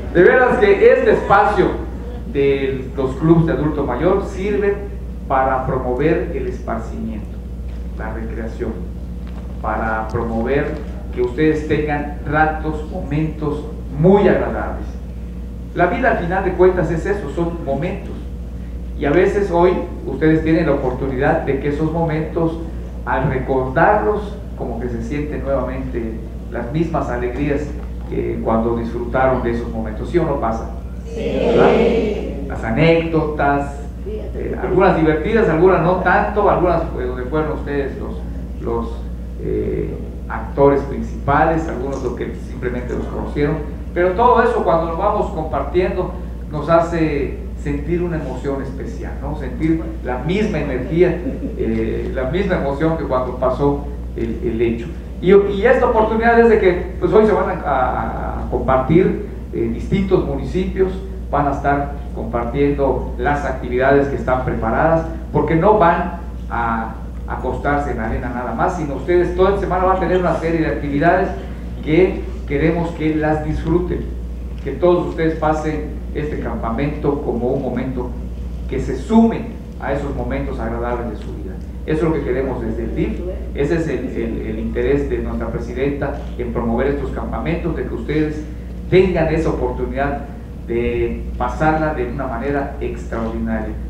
De veras que este espacio de los clubes de adulto mayor sirve para promover el esparcimiento, la recreación, para promover que ustedes tengan ratos, momentos muy agradables. La vida al final de cuentas es eso, son momentos. Y a veces hoy ustedes tienen la oportunidad de que esos momentos, al recordarlos, como que se sienten nuevamente las mismas alegrías que cuando disfrutaron de esos momentos. ¿Sí o no pasa? Sí. Las anécdotas, algunas divertidas, algunas no tanto, algunas donde fueron ustedes los actores principales, algunos los que simplemente los conocieron, pero todo eso cuando lo vamos compartiendo nos hace sentir una emoción especial, ¿no? Sentir la misma energía, la misma emoción que cuando pasó el hecho. Y esta oportunidad es de que pues hoy se van a compartir distintos municipios, van a estar compartiendo las actividades que están preparadas, porque no van a acostarse en la arena nada más, sino ustedes toda la semana van a tener una serie de actividades que queremos que las disfruten, que todos ustedes pasen este campamento como un momento que se sume a esos momentos agradables de su vida. Eso es lo que queremos desde el DIF, ese es el interés de nuestra presidenta en promover estos campamentos, de que ustedes tengan esa oportunidad de pasarla de una manera extraordinaria.